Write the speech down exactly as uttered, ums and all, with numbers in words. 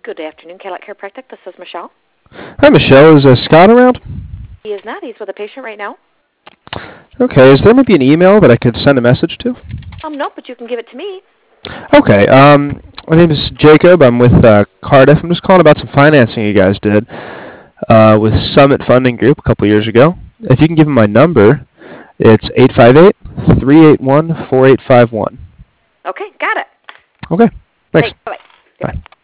Good afternoon, Cadillac Chiropractic. This is Michelle. Hi, Michelle. Is uh, Scott around? He is not. He's with a patient right now. Okay. Is there maybe an email that I could send a message to? Um, no, but you can give it to me. Okay. Um, my name is Jacob. I'm with uh, Cardiff. I'm just calling about some financing you guys did uh, with Summit Funding Group a couple years ago. If you can give them my number, it's eight five eight, three eight one, four eight five one. Okay, got it. Okay. Thanks. Thanks. Bye-bye. Bye.